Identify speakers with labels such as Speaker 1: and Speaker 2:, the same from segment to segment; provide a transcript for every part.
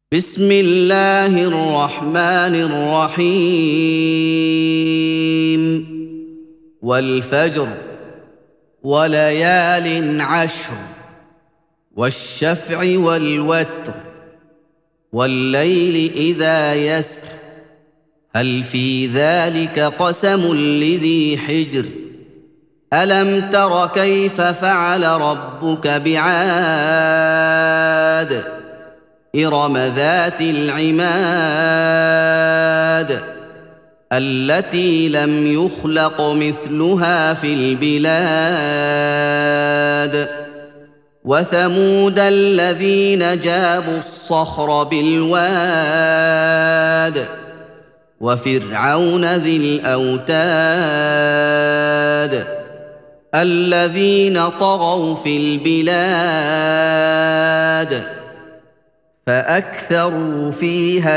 Speaker 1: بسم الله الرحمن الرحيم والفجر وليال عشر والشفع والوتر والليل إذا يسر هل في ذلك قسم لذي حجر ألم تر كيف فعل ربك بعاد إرم ذات العماد التي لم يخلق مثلها في البلاد وثمود الذين جابوا الصخر بالواد وفرعون ذي الأوتاد الذين طغوا في البلاد فأكثروا فيها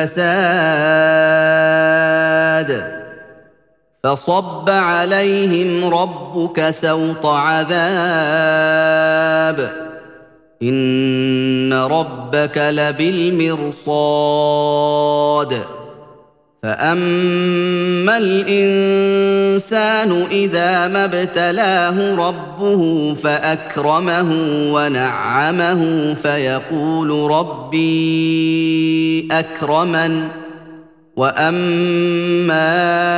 Speaker 1: الفساد فصب عليهم ربك سوط عذاب إن ربك لبالمرصاد فأما الإنسان إذا ما ابتلاه ربه فأكرمه ونعمه فيقول ربي أكرمن وأما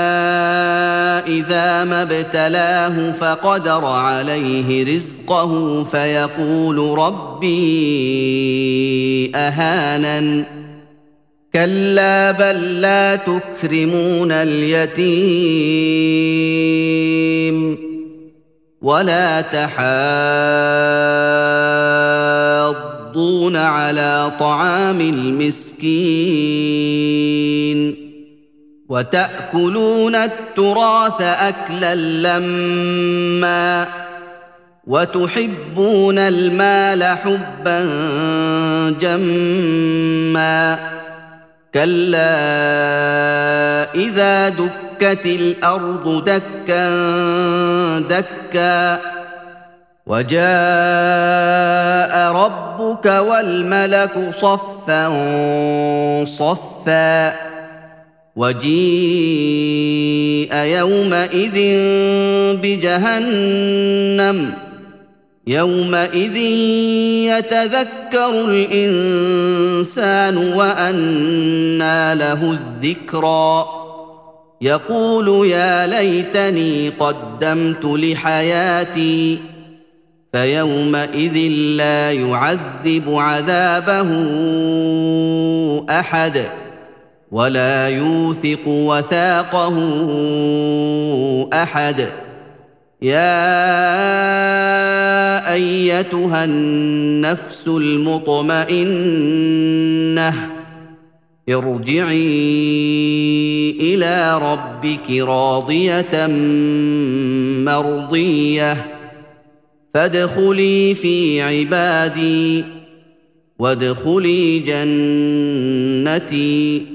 Speaker 1: إذا ما ابتلاه فقدر عليه رزقه فيقول ربي أهانن كلا بل لا تكرمون اليتيم ولا تحاضون على طعام المسكين وتأكلون التراث أكلا لما وتحبون المال حبا جما كلا إذا دكت الأرض دكا دكا وجاء ربك والملك صفا صفا وجيء يومئذ بجهنم يومئذ يتذكر الإنسان وأنى له الذكرى يقول يا ليتني قدمت لحياتي فيومئذ لا يعذب عذابه أحد ولا يوثق وثاقه أحد يا أيتها النفس المطمئنة ارجعي إلى ربك راضية مرضية فادخلي في عبادي وادخلي جنتي